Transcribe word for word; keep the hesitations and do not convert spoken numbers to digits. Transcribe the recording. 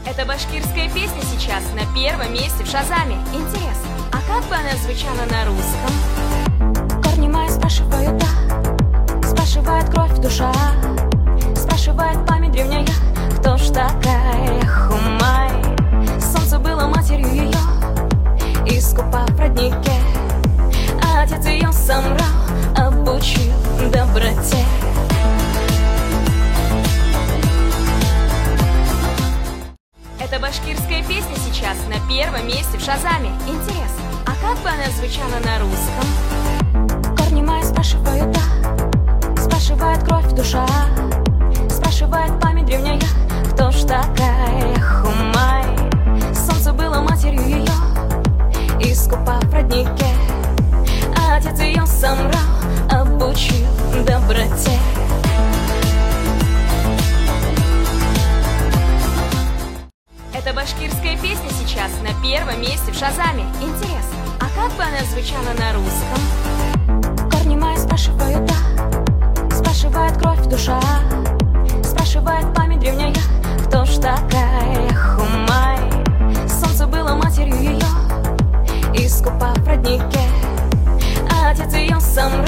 Эта башкирская песня сейчас на первом месте в Шазаме. Интересно, а как бы она звучала на русском? Корни мои спрашивают, да, спрашивает кровь, душа, спрашивает память древняя, кто ж такая Хумай? Солнце было матерью ее, искупав в роднике, а отец ее Самрал обучил доброте. Эта башкирская песня сейчас на первом месте в Шазаме. Интересно, а как бы она звучала на русском? Корни мои спрашивают, да, спрашивает кровь, душа, спрашивает память древняя, кто ж такая Хумай? Солнце было матерью ее, искупав в роднике, а отец ее Самрал обучил доброте. Эта башкирская песня сейчас на первом месте в Шазаме. Интересно, а как бы она звучала на русском? Корни мои спрашивают, да, спрашивает кровь, душа, спрашивает память древняя, кто ж такая Хумай? Солнце было матерью ее, искупав в роднике, а отец ее Самрал